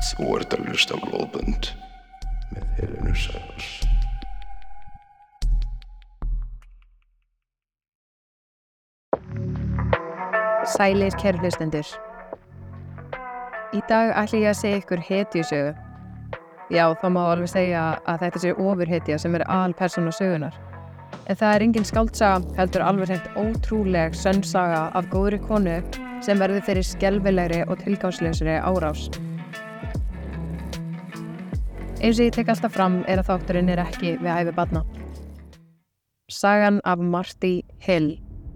Þú ert að hlusta á Blóðbönd með Helenu Sævars. Sælir kæru hlustendur. Í dag ætla ég að segja ykkur hetjusögu. Já, þá má alveg segja að þetta sé ofurhetja sem aðalpersóna sögunar. En það engin skáldsaga, heldur alveg hreint ótrúleg sönn saga af góðri konu sem verður fyrir skelfilegri og tilgangslausri árás. Eins og ég tek alltaf fram að þátturinn ekki við hæfi barna. Sagan af Marty Hill.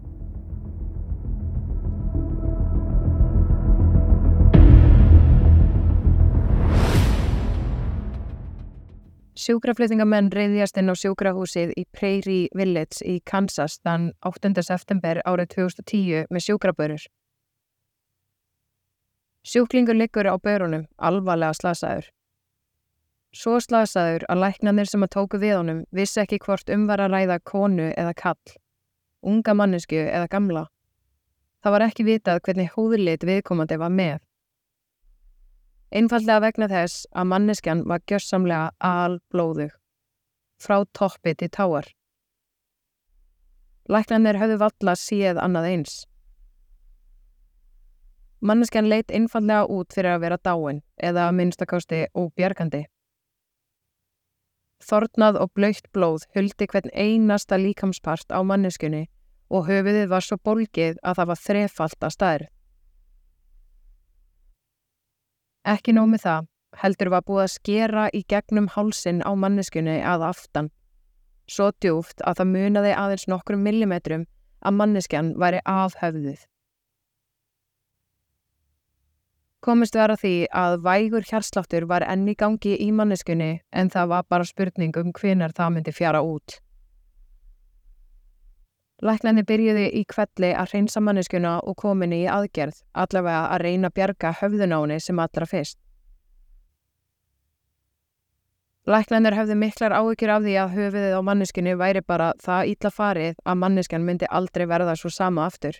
Sjúkraflutningamenn reiðjast inn á sjúkrahúsið í Prairie Village í Kansas þann 8. september árið 2010 með sjúkrabörur. Sjúklingur liggur á börunum, alvarlega slasaður. Svo slasaður að læknarnir sem tóku við honum vissi ekki hvort var að ræða konu eða kall, unga manneskju eða gamla. Það var ekki vitað hvernig húðlit viðkomandi var með. Einfaldlega vegna þess að manneskjan var gjörsamlega alblóðug, frá toppi til táar. Læknarnir höfðu varla séð annað eins. Manneskjan leit einfaldlega út fyrir að vera dáin eða að minnstakosti óbjargandi. Þornað og blautt blóð huldi hvern einasta líkamspart á manneskjunni og höfuðið var svo bólgið að það var þrefalt að stærð. Ekki nóg með það, heldur var búið að skera í gegnum hálsinn á manneskjunni að aftan, svo djúpt að það munaði aðeins nokkrum millimetrum að manneskjan væri af höfðið. Komist var að því að vægur hjartsláttur var enn í gangi í manneskjunni en það var bara spurning hvenær það myndi fjara út. Læknarnir byrjuðu í hvelli að hreinsa manneskjuna og kominni í aðgerð, allavega að reyna að bjarga höfðun á henni sem allra fyrst. Læknarnir höfðu miklar áhyggjur af því að höfuðið á manneskjunni væri bara það illa farið að manneskjan myndi aldrei verða svo sama aftur.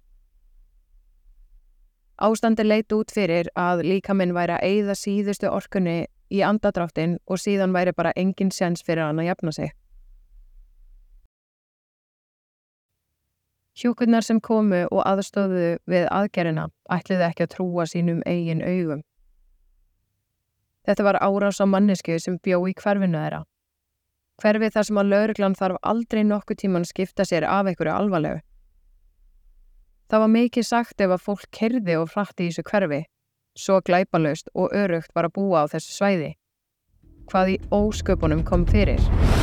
Ástandi leit út fyrir að líkaminn væri að eyða síðustu orkunni í andadráttinn og síðan væri bara engin séns fyrir hann að jafna sig. Hjúkrarnir sem komu og aðstóðu við aðgerðina ætluðu ekki að trúa sínum eigin augum. Þetta var árás á manneskju sem bjó í hverfinu þeirra. Hverfi þar sem að lögreglan þarf aldrei nokkuð tímann skipta sér af einhverju alvarlegu. Það var mikið sagt ef að fólk keyrði og hratt í þessu hverfi, svo glæpalaust og öruggt var að búa á þessu svæði. Hvað í ósköpunum kom fyrir?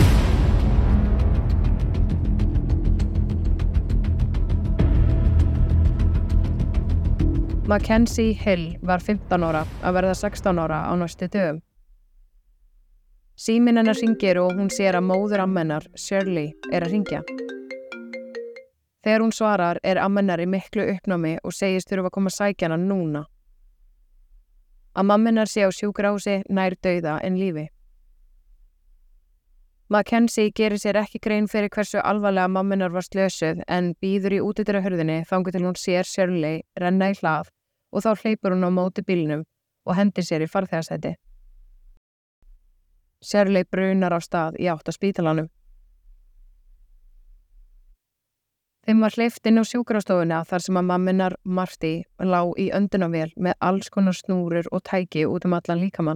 Mackenzie Hill var 15 ára að verða 16 ára á næstu dögum. Síminn hennar hringir og hún sér að móður amma hennar, Shirley, að hringja. Þegar hún svarar amma hennar í miklu uppnámi og segist þurfa að koma að sækja hana núna. Að mamma hennar sé á sjúkrahúsi nær dauða en lífi. Mackenzie gerir sér ekki grein fyrir hversu alvarlega mamma hennar var slösuð en bíður í útidyrahurðinni þangað til hún sér Shirley renna í hlað og þá hleypur hún á móti bílnum og hendir sér í farþegasæti. Shirley brunar á stað í átt að spítalanum. Þeim var hleypt inn á sjúkrastofuna þar sem að mamma hennar Marty lá í öndunarvél með alls konar snúrur og tæki út allan líkamann.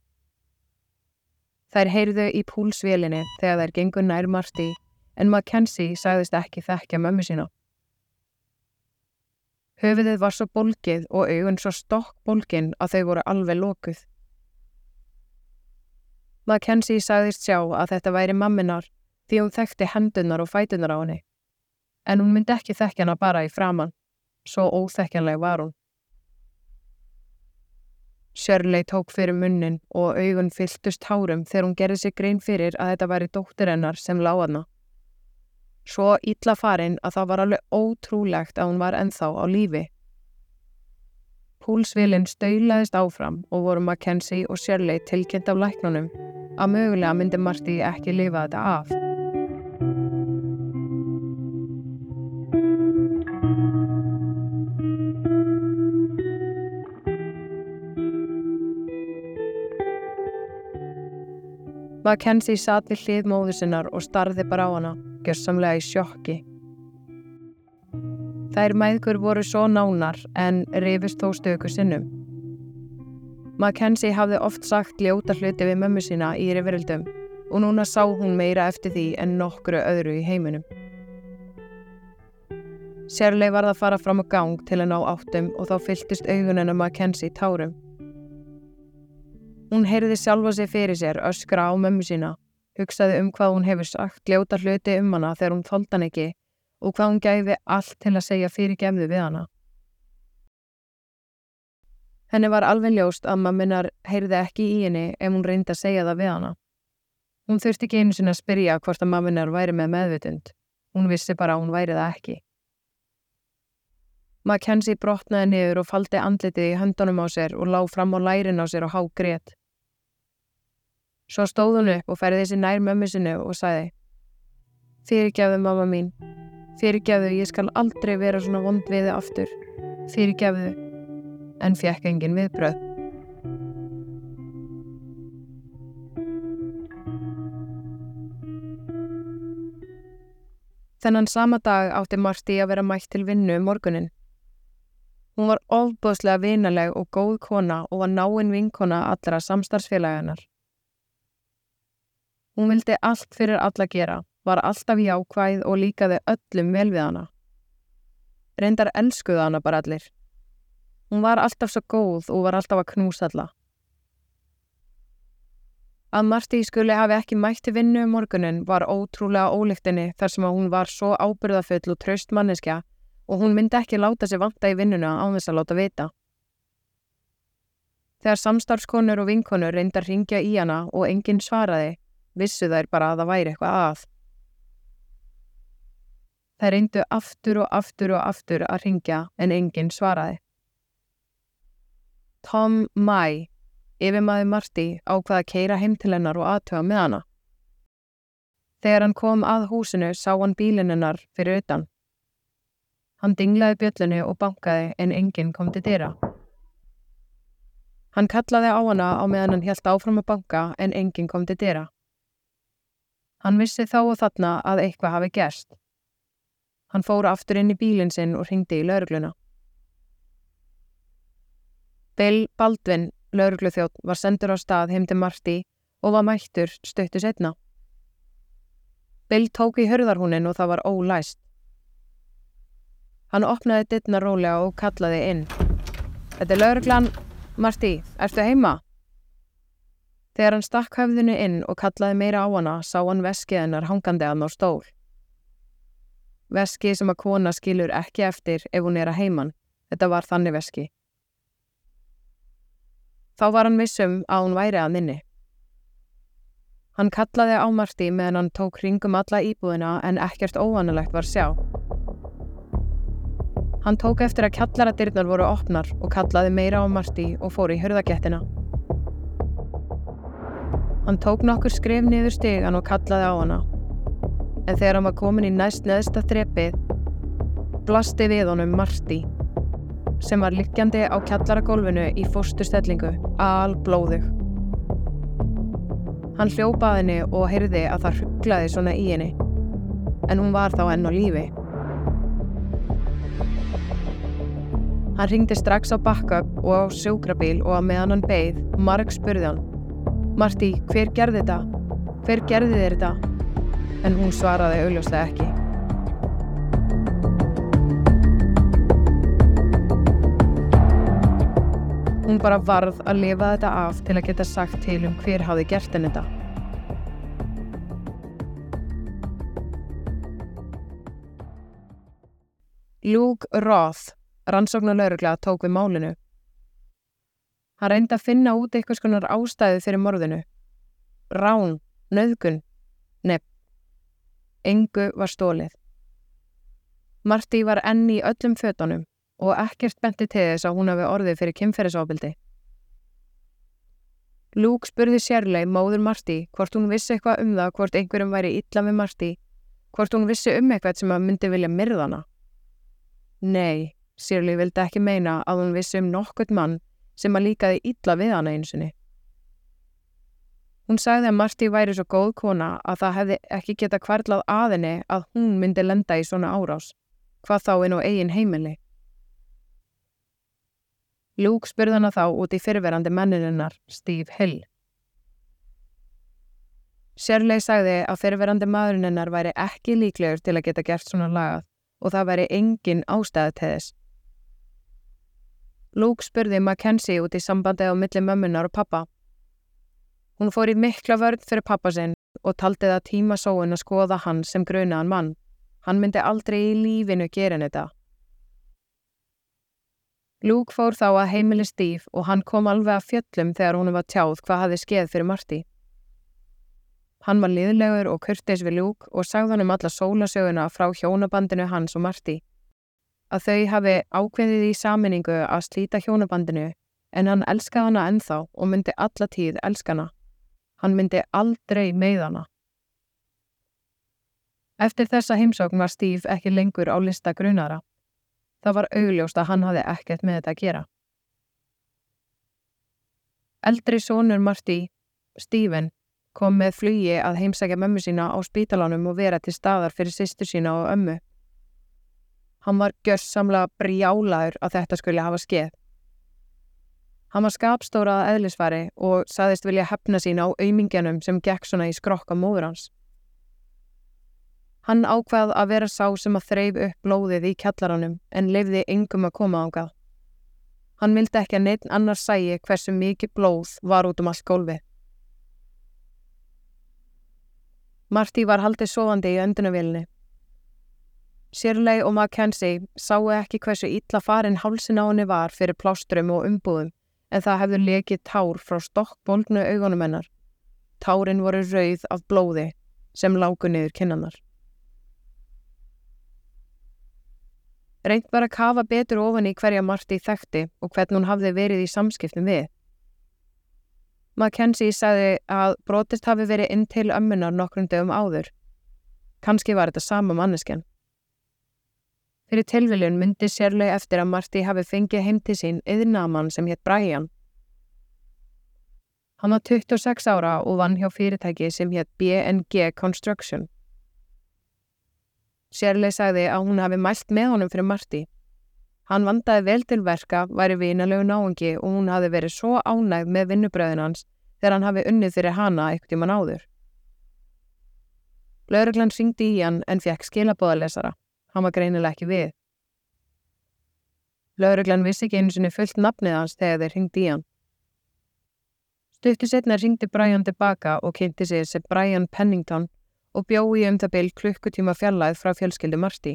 Þær heyrðu í púlsvélinni þegar þær gengu nær Marty en Mackenzie sagðist ekki þekkja mömmu sína. Höfuðið var svo bólgið og augun svo stokkbólgin að þau voru alveg lokuð. Mackenzie sagðist sjá að þetta væri mamma hennar því hún þekkti hendurnar og fæturnar á henni. En hún myndi ekki þekkja hana bara í framan, svo óþekkjanleg var hún. Shirley tók fyrir munninn og augun fylltust tárum þegar hún gerði sér grein fyrir að þetta væri dóttir hennar sem lá þarna. Svo illa farin að það var alveg ótrúlegt að hún var ennþá á lífi. Púlsvélin staulaðist áfram og voru Mackenzie og Shirley tilkynnt af læknunum að mögulega myndi Marty ekki lifa þetta af. Mackenzie sat við hlið móður sinnar og starði bara á hana, gjörsamlega í sjokki. Þær mæðgur voru svo nánar en rifust þó stöku sinnum. Mackenzie hafði oft sagt ljóta hluti við mömmu sína í rifrildum og núna sá hún meira eftir því en nokkru öðru í heiminum. Shirley varð að fara fram á gang til að ná áttum og þá fylltust augun hennar Mackenzie tárum. Hún heyrði sjálfa sig fyrir sér öskra á mömmu sína, hugsaði hvað hún hefur sagt ljóta hluti hana þegar hún þoldi hann ekki og hvað hún gæfi allt til að segja fyrirgefðu við hana. Henni var alveg ljóst að mamminar heyrði ekki í henni ef hún reyndi að segja það við hana. Hún þurfti ekki einu sinni að spyrja hvort að mamminar væri með meðvitund. Hún vissi bara að hún væri það ekki. Mackenzie brotnaði niður og faldi andlitið í höndunum á sér og lá fram á lærin á sér og hágrét. Svo stóð hún upp og færði sig nær mömmu sinni og sagði: Fyrirgefðu mamma mín, fyrirgefðu, ég skal aldrei vera svona vond við þig aftur, fyrirgefðu, en fékk engin viðbrögð. Þennan sama dag átti Marty að vera mætt til vinnu morguninn. Hún var ofboðslega vinaleg og góð kona og var náin vinkona allra samstarfsfélagannar. Hún vildi allt fyrir alla gera, var alltaf jákvæð og líkaði öllum vel við hana. Reyndar elskuðu hana bara allir. Hún var alltaf svo góð og var alltaf að knúsa alla. Að Marty skuli hafi ekki mætt til vinnu morguninn var ótrúlega ólíkt henni þar sem að hún var svo ábyrgðarfull og traust manneskja og hún myndi ekki láta sig vanta í vinnuna án þess að láta vita. Þegar samstarfskonur og vinkonur reyndu að hringja í hana og enginn svaraði, vissu þær bara að það væri eitthvað að. Þær reyndu aftur og aftur og aftur að hringja en enginn svaraði. Tom May, yfirmaður Marty, ákvað að keyra heim til hennar og athuga með hana. Þegar hann kom að húsinu sá hann bílinn hennar fyrir utan. Hann dinglaði bjöllunni og bankaði en enginn kom til dyra. Hann kallaði á hana á meðan hann hélt áfram að banka en enginn kom til dyra. Hann vissi þá og þarna að eitthvað hafi gerst. Hann fór aftur inn í bílinn sinn og hringdi í lögregluna. Bill Baldwin, lögregluþjónn, var sendur á stað heim til Marty og var mættur stuttu seinna. Bill tók í hurðarhúnin og það var ólæst. Hann opnaði dyrnar rólega og kallaði inn. Þetta er lögreglan. Marty, ertu heima? Þegar hann stakk höfðinu inn og kallaði meira á hana, sá hann veskið hennar hangandi að á stól. Veski sem að kona skilur ekki eftir ef hún er að heiman. Þetta var þannig veski. Þá var hann viss að hún væri að minni. Hann kallaði á Marty meðan hann tók hringum alla íbúðina en ekkert óvanalegt var sjá. Hann tók eftir að kjallaradyrnar voru opnar og kallaði meira á Marty og fór í hurðargettina. Hann tók nokkur skref niður stigann og kallaði á hana. En þegar hann var komin í næst neðsta þrepið, blasti við honum Marty, sem var liggjandi á kjallaragólfinu í fósturstellingu, alblóðug. Hann hljóp að henni og heyrði að það hruglaði svona í henni, en hún var þá enn á lífi. Hann hringdi strax á backup og á sjúkrabíl og að meðan hann beið, Mark spurði hann: Marty, hver gerði þetta? Hver gerði þér þetta? En hún svaraði augljóslega ekki. Hún bara varð að lifa þetta af til að geta sagt til hver hafði gert henni þetta. Luke Roth, rannsóknarlögregla, tók við málinu. Hann reyndi að finna út einhvers konar ástæðu fyrir morðinu. Rán, nauðgun, nei, engu var stolið. Marty var enn í öllum fötunum og ekkert benti til þess að hún hafi orðið fyrir kynferðisofbeldi. Luke spurði Shirley, móður Marty, hvort hún vissi eitthvað það hvort einhverjum væri illa við Marty, hvort hún vissi eitthvað sem að myndi vilja myrða hana. Nei, Shirley vildi ekki meina að hún vissi nokkurn mann sem að líkaði illa við hana einu sinni. Hún sagði að Marty væri svo góð kona að það hefði ekki getað hvarflað að henni að hún myndi lenda í svona árás, hvað þá inn á eigin heimili. Luke spurði hana þá út í fyrrverandi manninunnar, Steve Hill. Shirley sagði að fyrrverandi maðurinnar væri ekki líklegur til að geta gert svona lagað og það væri engin ástæða til þess. Luke spurði Mackenzie út í sambandið á milli mömmunar og pappa. Hún fór í mikla vörn fyrir pappa sinn og taldi það tímasóun að skoða hann sem grunaðan mann. Hann myndi aldrei í lífinu gera þetta. Luke fór þá að heimili Steve og hann kom alveg að fjöllum þegar hún var tjáð hvað hafði skeð fyrir Marty. Hann var liðlegur og kurteis við Luke og sagði honum alla sólasöguna frá hjónabandinu hans og Marty. Að þau hafi ákveðið í sameiningu að slíta hjónabandinu en hann elskaði hana ennþá og myndi alla tíð elska hana. Hann myndi aldrei meiða hana. Eftir þessa heimsókn var Steve ekki lengur á lista grunaðra. Það var augljóst að hann hafði ekkert með þetta að gera. Eldri sonur Marty, Stephen, kom með flugi að heimsækja mömmu sína á spítalanum og vera til staðar fyrir systur sína og ömmu. Hann var gjörsamlega brjálaður að þetta skulle hafa skeð. Hann var skapstóra að eðlisfari og sagðist vilja hefna sín á aumingjanum sem gekk svona í skrokka móður hans. Hann ákvað að vera sá sem að þreif upp blóðið í kjallaranum en leyfði engum að koma þangað. Hann vildi ekki að neinn annar sæi hversu mikið blóð var út allt gólfið. Marty var haldið sofandi í öndunarvélinni. Shirley og Mackenzie sáu ekki hversu illa farin hálsin á henni var fyrir plástrum og umbúðum en það hefðu lekið tár frá stokkbólgnu augunum hennar. Tárin voru rauð af blóði sem lágu niður kinnarnar. Reynt var að kafa betur ofan í hverja Marty þekkti og hvern hún hafði verið í samskiptum við. Mackenzie sagði að brotist hafi verið inn til ömmunar nokkrum dögum áður. Kannski var þetta sama manneskjan. Fyrir tilviljun myndi Shirley eftir að Marty hafi fengið heim til sín iðnaðarmann sem hét Brian. Hann var 26 ára og vann hjá fyrirtæki sem hét B&G Construction. Shirley sagði að hún hafi mælt með honum fyrir Marty. Hann vandaði vel til verka, væri vinalegur náungi og hún hafi verið svo ánægð með vinnubröðin hans þegar hann hafi unnið fyrir hana einhvern tímann áður. Lögreglan hringdi í hann en fékk skilaboðalesara. Hann var greinilega ekki við. Lögreglan vissi ekki einu sinni fullt nafnið hans þegar þeir hringdi í hann. Stuttu seinna hringdi Brian tilbaka og kynnti sig sem Brian Pennington og bjó í það bil klukkutíma fjarlægð frá fjölskyldu Marty.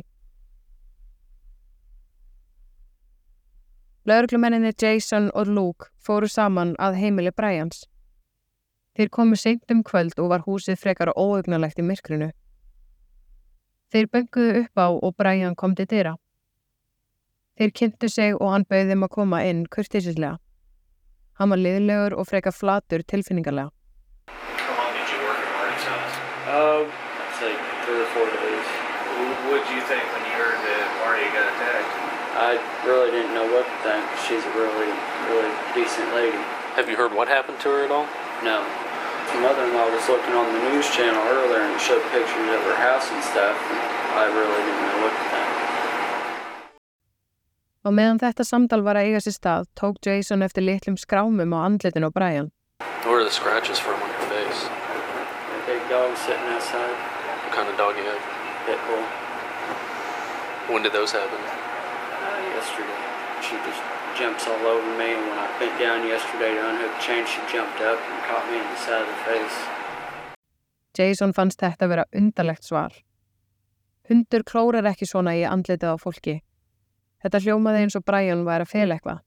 Lögreglumenninir Jason og Luke fóru saman að heimili Brians. Þeir komu seint kvöld og var húsið frekar óugnalegt í myrkrinu. Þeir bönkuðu upp á og Brian kom til dyra. Þeir kynntu sig og hann bauð þeim að koma inn kurteisislega. Hann var liðlegur og frekar flatur tilfinningarlega. How long did you work at Marty's house? It's like 3 or 4 days. What did you think when you heard that Marty got attacked? I really didn't know what to think. She's a really, really decent lady. Have you heard what happened to her at all? No. My mother-in-law was looking on the news channel earlier and showed pictures of her house and stuff, and I really didn't know what to think. Og meðan þetta samtal var að eiga sér stað, tók Jason eftir litlum skrámum á andlitinu á Brian. Where are the scratches from on your face? A big dog sitting outside. What kind of dog you have? Pit bull. When did those happen? Yesterday. She just jumps all over me, and when I bent down yesterday to unhook the chain, she jumped up and caught me in the side of the face. Jason fannst þetta vera undarlegt svar. Hundur klórar ekki svona í andlitið á fólki. Þetta hljómaði eins og Brian væri að fela eitthvað.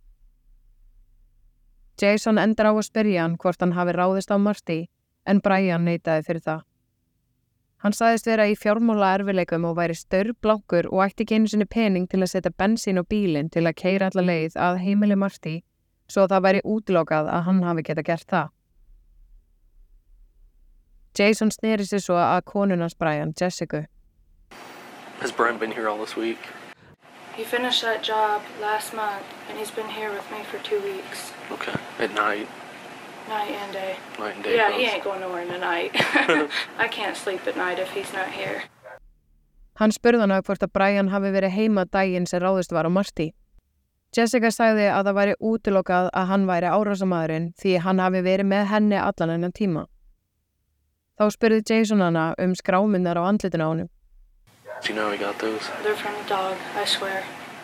Jason endar á að spyrja hann hvort hann hafi ráðist á Marty, en Brian neitaði fyrir það. Hann sagðist vera í fjármála erfiðleikum og væri staurblankur og ætti ekki einu sinni pening til að setja bensín á bílinn til að keyra alla leið að heimili Marty, svo það væri útilokað að hann hafi geta gert það. Jason sneri sig svo að konunans Brian, Jessica. Has Brian been here all this week? He finished that job last month, and he's been here with me for 2 weeks. Okay. At night? Night and day. Night and day. Yeah, he both. ain't going nowhere in the night. I can't sleep at night if he's not here. Hann spurði hana hvort að Brian hafi verið heima daginn sem ráðist var á Marty. Jessica sagði að það væri útilokað að hann væri árásarmaðurinn því hann hafi verið með henni allan þennan tíma. Þá spurði Jason hana skrámynnar á andlitinu á honum. Do you know how he got those? They're from a dog, I swear.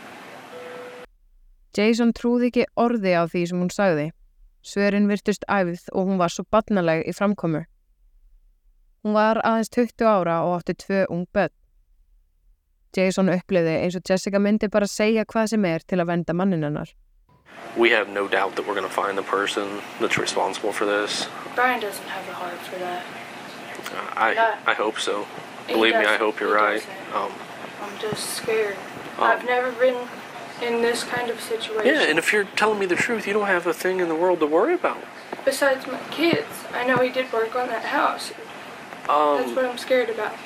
Jason trúði ekki orði á því sem hún sagði. Svörin virtust æfð og hún var svo barnaleg í framkomu. Hún var aðeins 20 ára og átti 2 ung börn. Jason upplifði eins og Jessica myndi bara segja hvað sem til að vernda manninn hennar. We have no doubt that we're going to find the person that's responsible for this. Brian doesn't have the heart for that. I hope so. He Believe me, I doesn't. hope you're He right. doesn't. I'm just scared. I've never been in this kind of situation. Yeah, and if you're telling me the truth, you don't have a thing in the world to worry about. Besides my kids, I know he did work on that house. That's what I'm scared about.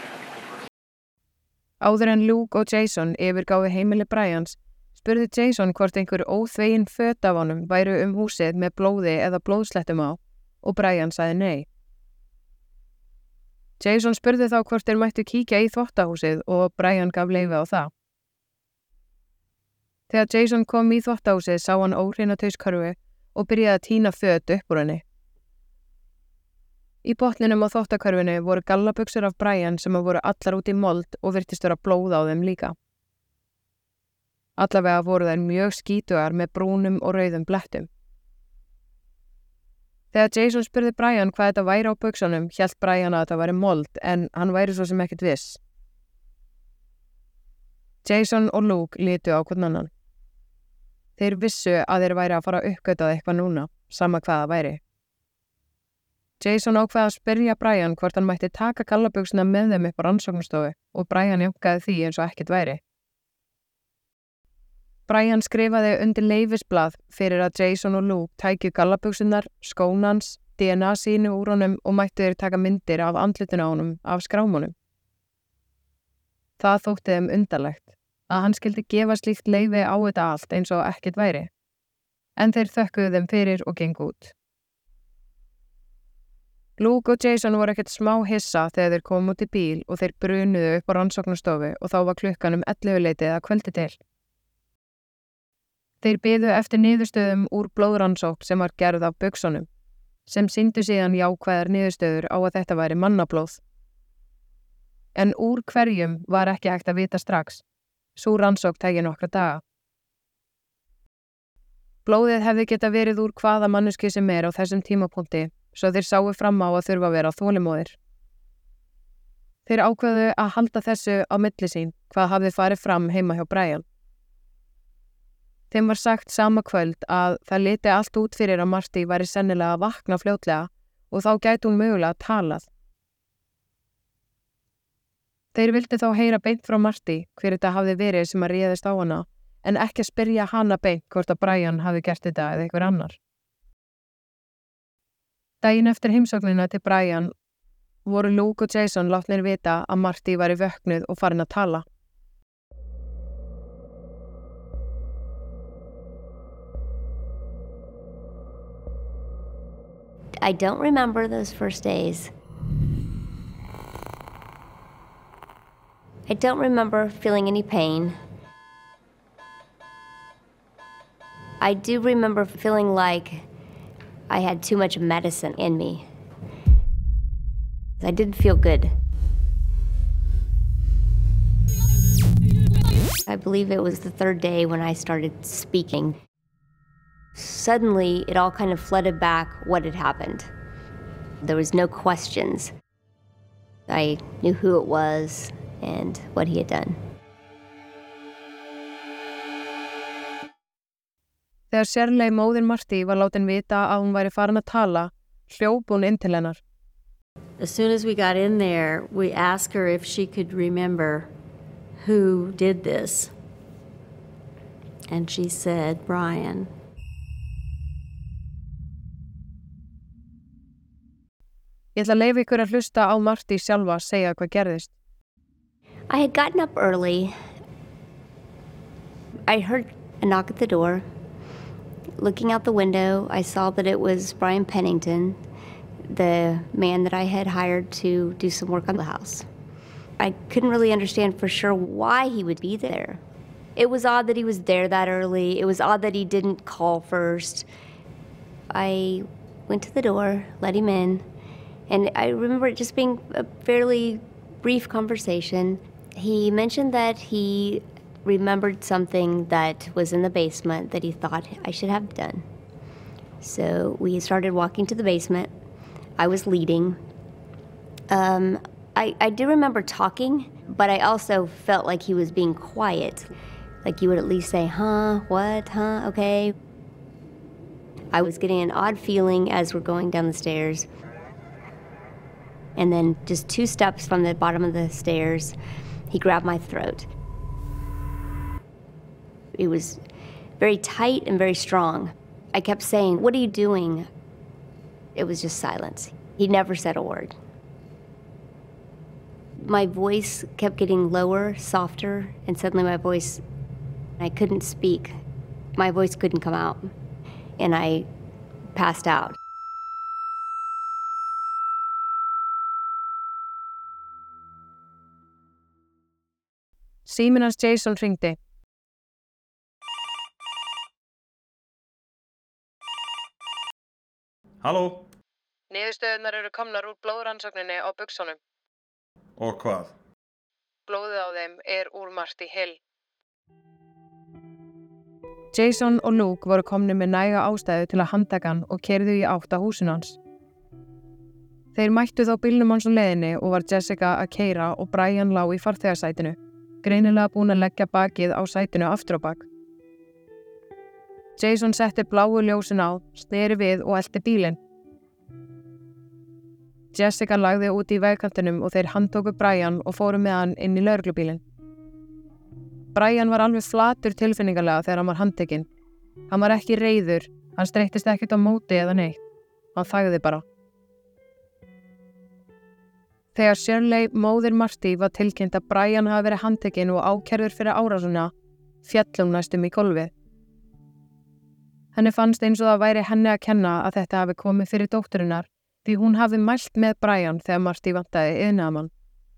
Áður en Luke og Jason yfirgáfu heimili Brians, spurði Jason hvort einhver óþvegin föt af honum væru húsið með blóði eða blóðslettum á og Brian sagði nei. Jason spurði þá hvort þeir mættu kíkja í þvottahúsið og Brian gaf leyfi á það. Þegar Jason kom í þvottahúsið sá hann óhreina tauskörfu og byrjaði að tína föt upp úr henni. Í botninum á þvottakörfunni voru gallabuxur af Brian sem voru allar út í mold og virtist vera blóð á þeim líka. Allavega voru þær mjög skítugar með brúnum og rauðum blettum. Þegar Jason spurði Brian hvað þetta væri á buxunum, hélt Brian að þetta væri mold en hann væri svo sem ekkert viss. Jason og Luke litu á hvern annan. Þeir vissu að þeir væri að fara að uppgöta eitthvað núna, sama hvað það væri. Jason ákvað að spyrja Brian hvort hann mætti taka gallabuxuna með þeim upp á rannsóknarstofu og Brian jánkaði því eins og ekkert væri. Brian skrifaði undir leyfisblað fyrir að Jason og Luke tækju gallabuxurnar, skónans, DNA sínu úr honum og mættu þeir taka myndir af andlitinu á honum af skrámunum. Það þótti þeim undarlegt að hann skildi gefa slíkt leyfi á þetta allt eins og ekkert væri. En þeir þökkuðu þeim fyrir og gengu út. Luke og Jason voru ekkert smá hissa þegar þeir komu út í bíl og þeir brunuðu upp á rannsóknarstofu og þá var klukkan 11 að kvöldi til. Þeir biðu eftir niðurstöðum úr blóðrannsókn sem var gerð af buxunum, sem sýndu síðan jákvæðar niðurstöður á að þetta væri mannablóð. En úr hverjum var ekki hægt að vita strax. Sú rannsókn tæki nokkra daga. Blóðið hefði geta verið úr hvaða manneskju sem á þessum tímapunkti, svo þeir sáu fram á að þurfa að vera þolinmóðir. Þeir ákveðu að halda þessu á milli sín hvað hafði farið fram heima hjá Brian. Þeim var sagt sama kvöld að það liti allt út fyrir að Marty væri sennilega að vakna fljótlega og þá gæti hún mögulega talað. Þeir vildu þá heyra beint frá Marty hver þetta hafði verið sem að réðist á hana en ekki að spyrja hana beint hvort að Brian hafi gert þetta eða einhver annar. Daginn eftir heimsóknina til Brian voru Luke og Jason látnir vita að Marty væri vöknuð og farin að tala. I don't remember those first days. I don't remember feeling any pain. I do remember feeling like I had too much medicine in me. I didn't feel good. I believe it was the 3rd day when I started speaking. Suddenly, it all kind of flooded back what had happened. There was no questions. I knew who it was and what he had done. Þegar Shirley móðir Marty var látin vita að hún væri farin að tala, hljóp hún inn til hennar. As soon as we got in there, we asked her if she could remember who did this. And she said, Brian. Ég ætla að leyfa ykkur að hlusta á Marty sjálfa segja hvað gerðist. I had gotten up early. I heard a knock at the door, Looking out the window, I saw that it was Brian Pennington, the man that I had hired to do some work on the house. I couldn't really understand for sure why he would be there. It was odd that he was there that early. It was odd that he didn't call first. I went to the door, let him in, and I remember it just being a fairly brief conversation. He mentioned that he remembered something that was in the basement that he thought I should have done. So we started walking to the basement. I was leading. I do remember talking, but I also felt like he was being quiet. Like you would at least say, huh, what, huh, okay. I was getting an odd feeling as we're going down the stairs. And then just 2 steps from the bottom of the stairs, he grabbed my throat. It was very tight and very strong. I kept saying, "What are you doing?" It was just silence. He never said a word. My voice kept getting lower, softer, and suddenly I couldn't speak. My voice couldn't come out, and I passed out. Síminn hans Jason hringdi. Halló? Niðurstöðurnar eru komnar úr blóðrannsókninni á buxunum. Og hvað? Blóðið á þeim úr Marty Hill. Jason og Luke voru komnir með næga ástæðu til að handtaka hann og keyrðu í átt að húsinu hans. Þeir mættu þá bílnum hans á leiðinni og var Jessica að keyra og Brian lá í farþegasætinu, greinilega búinn að leggja bakið á sætinu aftur á bak. Jason setti bláu ljósin á, sneri við og elti bílinn. Jessica lagði út í vegkantinum og þeir handtóku Brian og fóru með hann inn í lögreglubílinn. Brian var alveg flatur tilfinningalega þegar hann var handtekinn. Hann var ekki reiður, hann streittist ekkert á móti eða neitt. Hann þagði bara. Þegar Shirley, móðir Marty, var tilkynnt að Brian hafi verið handtekinn og ákærður fyrir árásina, féll hún næstum í gólfið. Henni fannst eins og það væri henni að kenna að þetta hafi komið fyrir dótturinnar því hún hafi mælt með Brian þegar Marty vantaði iðnaðarmann.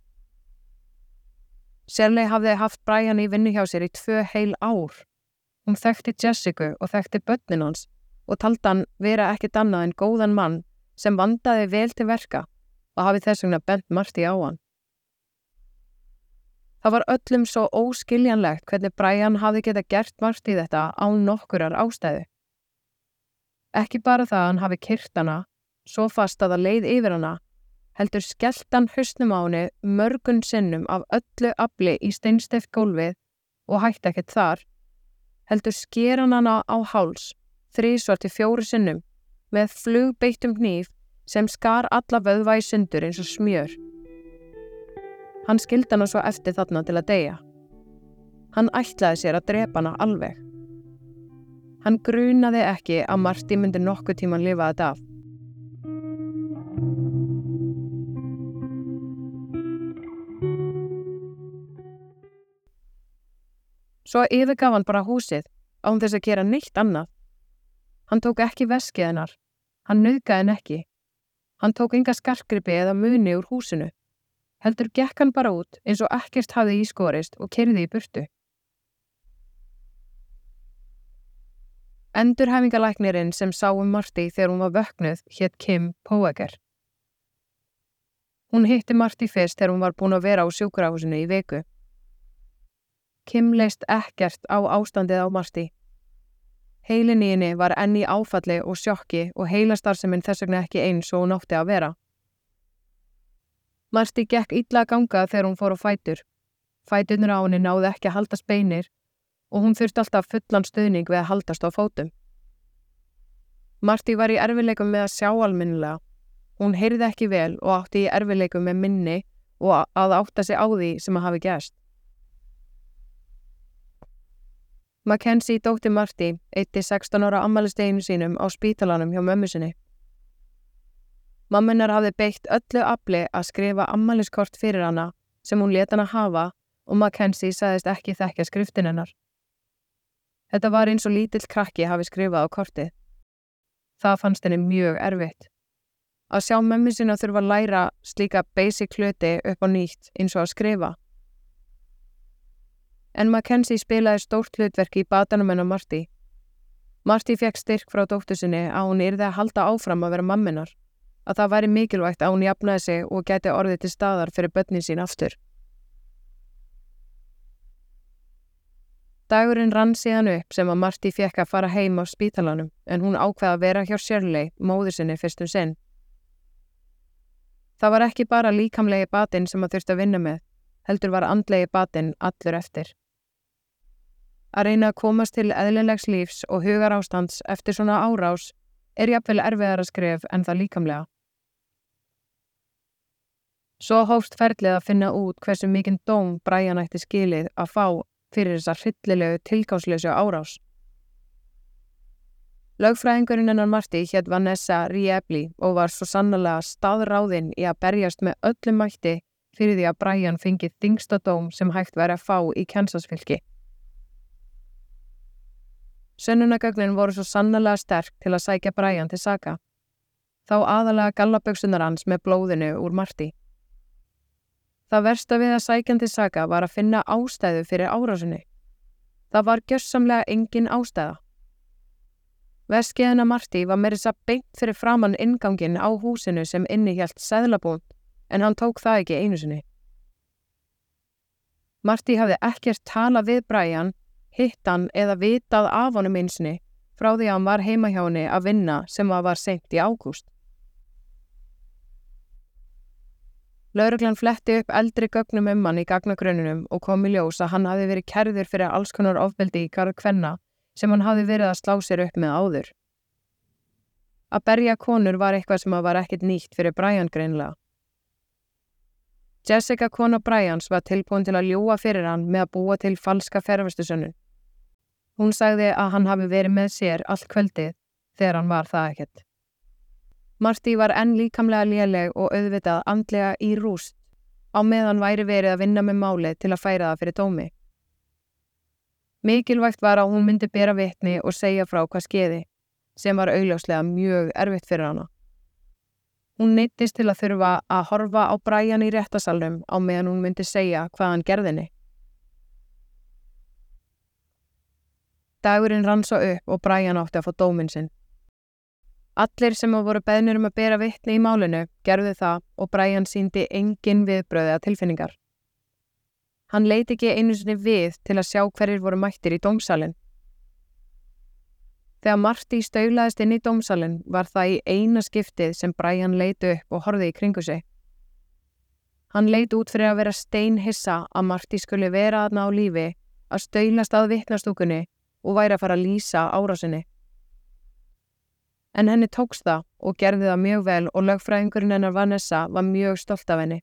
Shirley hafði haft Brian í vinnu hjá sér í 2 heil ár. Hún þekkti Jessica og þekkti börnin hans og taldi hann vera ekkert annað en góðan mann sem vandaði vel til verka og hafi þess vegna bent Marty á hann. Það var öllum svo óskiljanlegt hvernig Brian hafði getað gert Marty þetta án nokkurrar ástæðu. Ekki bara það að hann hafi keyrt hana, svo fast að það leið yfir hana, heldur skellt hann hausnum á henni mörgum sinnum af öllu afli í steinsteypt gólfið og hætti ekkert þar, heldur sker hann hana á háls 3 til 4 sinnum með flugbeittum hníf sem skar alla vöðva í sundur eins og smjör. Hann skildi hana svo eftir þarna til að deyja. Hann ætlaði sér að drepa hana alveg. Hann grunaði ekki að Marty myndi nokkuð tímann lifa þetta af. Svo yfirgaf hann bara húsið án þess að gera neitt annað. Hann tók ekki veskið hennar. Hann nauðgaði henni ekki. Hann tók enga skartgripi eða muni úr húsinu. Heldur gekk hann bara út eins og ekkert hafði í skorist og keyrði í burtu. Endurhæfingalæknirinn sem sá Marty þegar hún var vöknuð hét Kim Poeger. Hún hitti Marty fyrst þegar hún var búin að vera á sjúkrahúsinu í viku. Kim leist ekkert á ástandið á Marty. Heilinn í henni var enn í áfalli og sjokki og heilastarfsemin þess vegna ekki eins og hún átti að vera. Marty gekk illa að ganga þegar hún fór á fætur. Fæturnir á henni náðu ekki að haldast beinir og hún þurfti alltaf fullan stuðning við að haldast á fótum. Marty var í erfiðleikum með að sjá almennilega. Hún heyrði ekki vel og átti í erfiðleikum með minni og að átta sig á því sem að hafi gerst. Mackenzie, dóttir Marty, eyddi 16 ára afmælisdeginum sínum á spítalanum hjá mömmu sinni. Mamma hennar hafði beitt öllu afli að skrifa afmæliskort fyrir hana sem hún lét hana hafa og Mackenzie sagðist ekki þekkja skriftin hennar. Þetta var eins og lítill krakki hafi skrifað á kortið. Það fannst henni mjög erfitt. Að sjá mömmu sína þurfa að læra slíka basic hluti upp á nýtt eins og að skrifa. En Mackenzie spilaði stórt hlutverk í batanum hennar Marty. Marty fékk styrk frá dóttur sinni að hún yrði að halda áfram að vera mamminar, að það væri mikilvægt að hún jafnaði sig og gæti orðið til staðar fyrir börnin sín aftur. Dagurinn rann síðan upp sem að Marty fékk að fara heim á spítalanum en hún ákvað að vera hjá Shirley, móður sinni fyrst sinn. Það var ekki bara líkamlegi batinn sem að þurfti að vinna með, heldur var andlegi batinn allur eftir. Að reyna að komast til eðlilegs lífs og hugarástands eftir svona árás jafnvel erfiðara skref en það líkamlega. Svo hófst ferlið að finna út hversu mikinn dóm Brian ætti skilið að fá fyrir þessar hryllilegu tilgangslausu árás. Lögfræðingurinn hennar Marty hét Vanessa Riebly og var svo sannarlega staðráðin í að berjast með öllum mætti fyrir því að Brian fengi þyngsta dóm sem hægt væri að fá í Kansasfylki. Sönnunargögnin voru svo sannarlega sterk til að sækja Brian til saka. Þá aðalega gallabuxurnar hans með blóðinu úr Marty. Það versta við að sækjan til saka var að finna ástæðu fyrir árásinni. Það var gjörsamlega engin ástæða. Veskið hennar Marty var meira þess að beint fyrir framan innganginn á húsinu sem innihélt seðlabúnt, en hann tók það ekki einu sinni. Marty hafði ekkert talað við Brian, hitt hann eða vitað af honum einsinni frá því að hann var heima hjá henni að vinna sem var seint í ágúst. Lögreglan fletti upp eldri gögnum hann í gagnagrunninum og kom í ljós að hann hafði verið kærður fyrir alls konar ofbeldi í garð kvenna sem hann hafði verið að slá sér upp með áður. Að berja konur var eitthvað sem var ekkert nýtt fyrir Brian greinilega. Jessica, kona Brians, var tilbúin til að ljúga fyrir hann með að búa til falska ferðvistusönnun. Hún sagði að hann hafi verið með sér allt kvöldið þegar hann var það ekkert. Marty var enn líkamlega léleg og auðvitað andlega í rúst á meðan væri verið að vinna með málið til að færa það fyrir dómi. Mikilvægt var að hún myndi bera vitni og segja frá hvað skeiði, sem var augljóslega mjög erfitt fyrir hana. Hún neyddist til að þurfa að horfa á Brian í réttarsalnum á meðan hún myndi segja hvað hann gerði henni. Dagurinn rann svo upp og Brian átti að fá dóminn sinn. Allir sem voru beðnir að bera vitni í málinu gerðu það og Brian sýndi engin viðbrögð eða tilfinningar. Hann leit ekki einu sinni við til að sjá hverjir voru mættir í dómsalinn. Þegar Marty staulaðist inn í dómsalinn var það í eina skiptið sem Brian leit upp og horfði í kringu sig. Hann leit út fyrir að vera steinhissa að Marty skuli vera þarna á lífi, að staulast að vitnastúkunni og væri að fara að lýsa árásinni. En henni tókst það og gerði það mjög vel og lögfræðingurinn hennar Vanessa var mjög stolt af henni.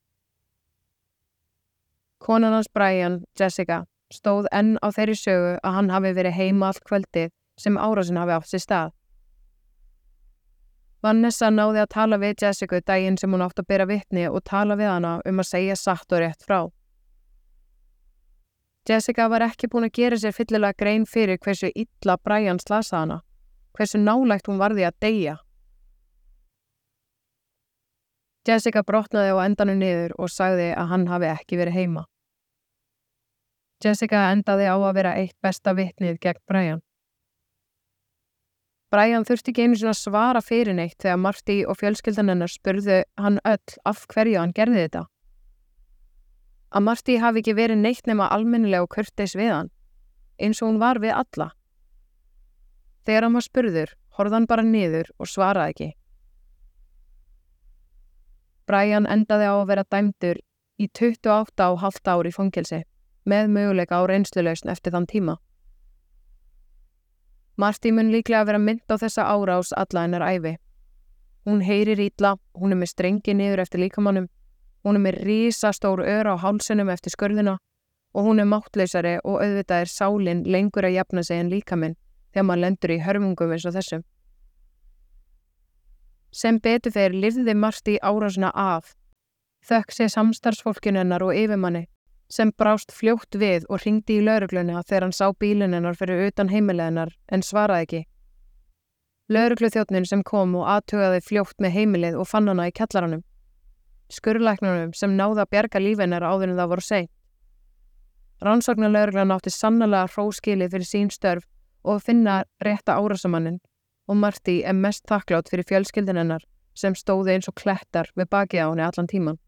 Konan hans Brian, Jessica, stóð enn á þeirri sögu að hann hafi verið heima allt kvöldið sem árásin hafi átt sér stað. Vanessa náði að tala við Jessica daginn sem hún átti að bera vitni og tala við hana að segja satt og rétt frá. Jessica var ekki búin að gera sér fyllilega grein fyrir hversu illa Brian slasaði hana, hversu nálægt hún varði að deyja. Jessica brotnaði á endanum niður og sagði að hann hafi ekki verið heima. Jessica endaði á að vera eitt besta vitnið gegn Brian. Brian þurfti ekki einu sinni að svara fyrir neitt þegar Marty og fjölskyldan hennar spurðu hann öll af hverju hann gerði þetta. Að Marty hafi ekki verið neitt nema almennilega og kurteis við hann, eins og hún var við alla. Þegar hann var spurður, horfði hann bara niður og svaraði ekki. Brian endaði á að vera dæmdur í 28,5 ár í fangelsi, með möguleika á reynslulausn eftir þann tíma. Marty mun líklega vera mynd á þessa árás alla hennar ævi. Hún heyrir illa, hún með strengi niður eftir líkamannum, hún með risastór ör á hálsinum eftir skurðina og hún máttlausari og auðvitað sálin lengur að jafna sig en líkaminn þegar maður lendur í hörmungum eins og þessum. Sem betur fyrir lifði Marty árásina af, þökk sé samstarfsfólkinu hennar og yfirmanni sem brást fljótt við og hringdi í lögregluna þegar hann sá bílinn hennar fyrir utan heimilið hennar en svaraði ekki. Lögregluþjónninn sem kom og athugaði fljótt með heimilið og fann hana í kjallaranum. Skurðlæknunum sem náði að bjarga lífi hennar áður en það voru seint. Rannsóknarlögreglan átti sannarlega hróskilið fyrir sín störf og finna rétta árásarmanninn og Martí er mest þakklátt fyrir fjölskyldin hennar sem stóði eins og klettar við bakið á henni allan tíman.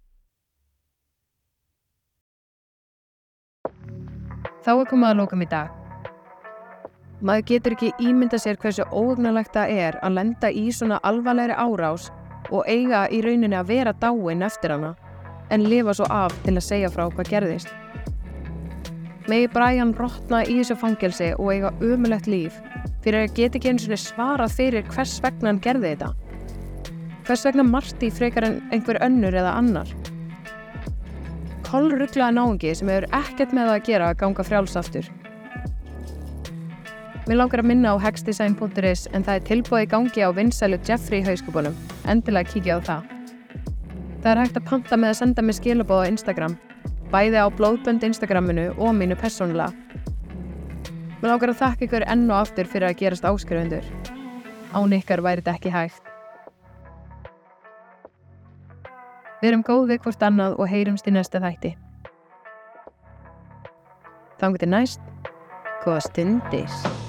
Þá er komið að lokum í dag. Maður getur ekki ímyndað sér hversu óhugnalegt það er að lenda í svona alvarlegri árás og eiga í rauninni að vera dáin eftir hana, en lifa svo af til að segja frá hvað gerðist. Megi Brian rotna í þessu fangelsi og eiga ömurlegt líf fyrir að geta ekki einu sinni svarað fyrir hvers vegna hann gerði þetta. Hvers vegna Martí frekar en einhver önnur eða annar? Kolruglaði náungi sem hefur ekkert með það að gera að ganga frjáls aftur. Mér langar að minna á hexdesign.is en það er tilboð í gangi á vinsælu Jeffrey hauskúpunum. Endilega kíkja á það. Það er hægt að panta með að senda mér skilaboð á Instagram, bæði á blóðbönd Instagraminu og mínu persónulega. Mér langar að þakka ykkur enn og aftur fyrir að gerast áskrifendur. Án ykkar væri þetta ekki hægt. Við erum góð við hvort annað og heyrumst í næsta þætti. Þangað til næst, góða stundir.